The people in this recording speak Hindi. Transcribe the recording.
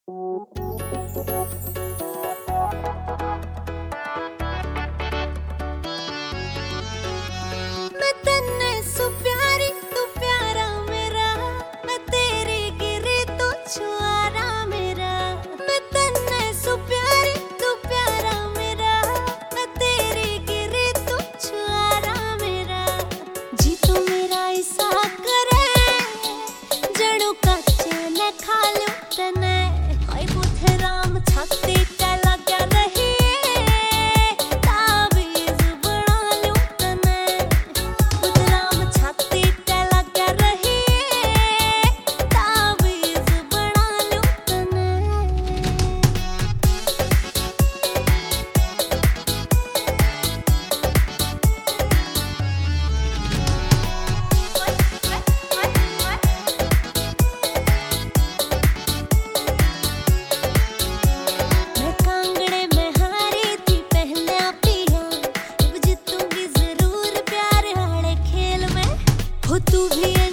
मैं तन्ने सु प्यारी तू प्यारा मेरा, मैं तेरे गिरे तो छुआरा मेरा। मैं तन्ने सु प्यारी तू प्यारा मेरा, मैं तेरे गिरे तो छुआरा मेरा। जी तू मेरा ऐसा करे जड़ों कच्चे न खा लूं तने। हाय बुध राम छाती चला क्या रही तू भी